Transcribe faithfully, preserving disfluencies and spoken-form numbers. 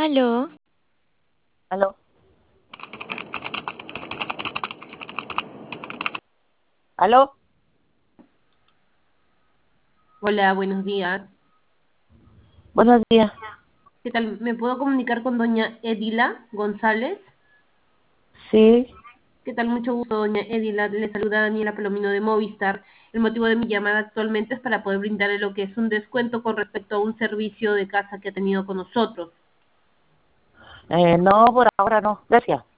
Aló, ¿Aló? ¿Aló? Hola, buenos días. Buenos días. ¿Qué tal? ¿Me puedo comunicar con doña Edila González? Sí, ¿Qué tal? Mucho gusto, doña Edila. Le saluda Daniela Palomino de Movistar. El motivo de mi llamada actualmente es para poder brindarle lo que es un descuento con respecto a un servicio de casa que ha tenido con nosotros. eh, no, por ahora no. Gracias.